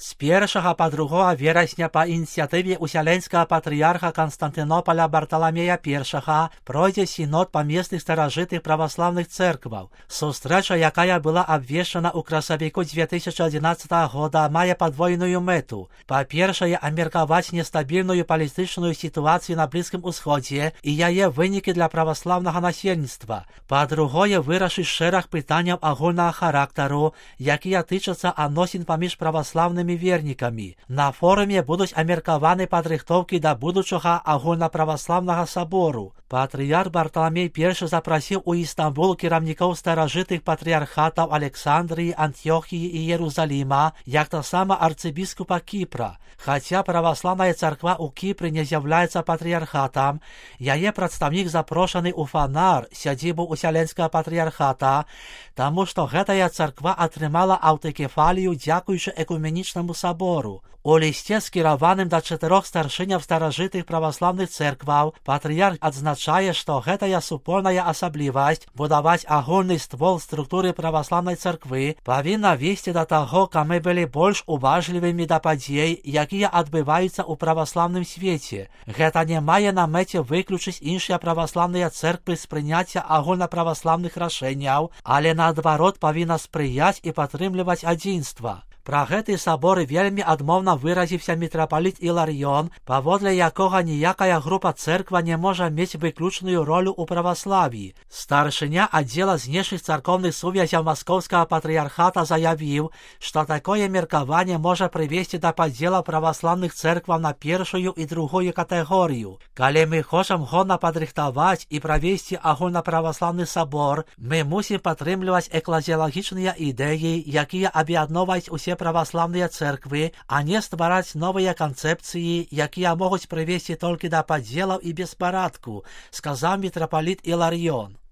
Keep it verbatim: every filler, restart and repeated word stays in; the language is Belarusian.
З першага па другога верасня па ініцыятыве усяленскага патрыярха Канстантынополя Барталамея I пройдзе сінод памесных старажытых праваслаўных цэркваў. Сустрэча, якая была абвешчана ў красавіку две тысячи одиннадцатого года, мае падвойную мэту. Па-першае, абмеркаваць нестабільную палітычную сітуацыю на Блізкім Усходзе і яе вынікі для праваслаўнага насельніцтва. Па-другое, вырашыць шэраг пытанняў агульнага характару, якія тычацца адносін паміж праваслаўнымі вернікамі. На форуме будуць абмеркаваны падрыхтоўкі да будучага агульнаправаслаўнага сабору. Патрыярх Барталамей I запрасіў у Істамбул кіраўнікоў старажытых патрыярхатаў Александрыі, Антыёхіі і Єрусаліма, як таксама арцыбіскупа Кіпра. Хаця праваслаўная царква ў Кіпры не з'яўляецца патрыярхатам, яе прадстаўнік запрошаны ў Фанар, сядзібу усяленскага патрыярхата, таму што гэтая царква атрымала аўтакефалію дзякуючы экуменічнаму сабору. У лісце, скіраваным да чатырох старшыняў старажытых праваслаўных цэркваў, патрыярх адзначае, што гэтая супольная асаблівасць будаваць агульны ствол структуры праваслаўнай царквы павінна весці да таго, каб мы былі больш уважлівымі да падзей, якія адбываюцца ў праваслаўным свеце. Гэта не мае на мэце выключыць іншыя праваслаўныя цэрквы з прыняцця агульнаправаслаўных рашэнняў, але наадварот павінна спрыяць і падтрымліваць адзінства. Пра гэты сабор вельмі адмоўна выразіўся мітрапаліт Іларыён, паводле якога ніякая група цэрква не можа мець выключную ролю ў праваславі. Старшыня аддзела знешніх царкоўных сувязяў маскоўскага патрыярхата заявіў, што такое меркаванне можа прывесці да падзела праваслаўных цэркваў на першую і другую катэгорыю. Калі мы хочам годна падрыхтаваць і правесці агульнаправаслаўны сабор, мы мусім падтрымліваць эклезіялагічныя ідэі, якія аб'ядноўваюць усе праваслаўныя цэрквы, а не ствараць новыя канцэпцыі, якія могуць прывесці толькі да падзелаў і беспарадку, сказаў мітрапаліт Іларыён.